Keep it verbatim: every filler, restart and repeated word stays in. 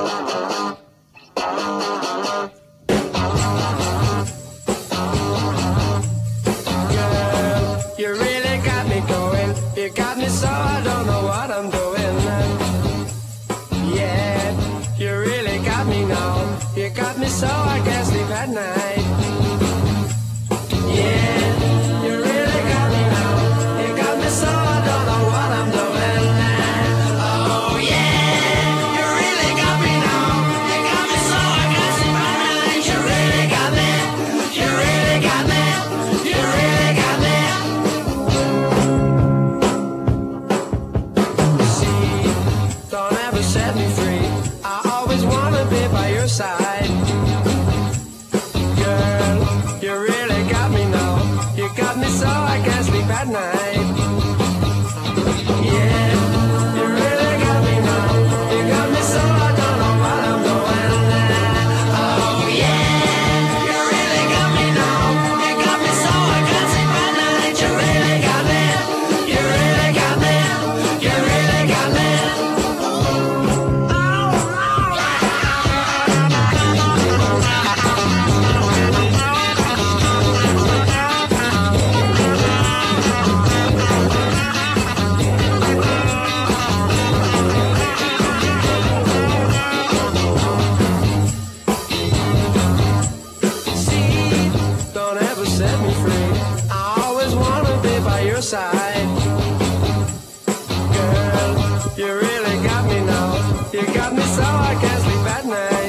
You really got me going. You got me so I don't know what I'm doing. Yeah, you really got me now. You got me so I can't sleep at night. Yeah, you really got me now. You got me so I don't know what I'm doing. Oh yeah, you really got me now. You got me so I can't sleep at night. You really got me. You really got me. You really got me. Don't ever set me free. I always wanna be by your side. Girl, you really got me now. You got me so I can't sleep at night. Yeah, you really got me now. You got me so I don't know what I'm doing. Oh yeah, you really got me now. You got me so I can't sleep at night. You really got me. You really got me. You really got me. Don't ever set me free. I always wanna be by your side. Girl, you really got me now. You got me so I can't sleep at night.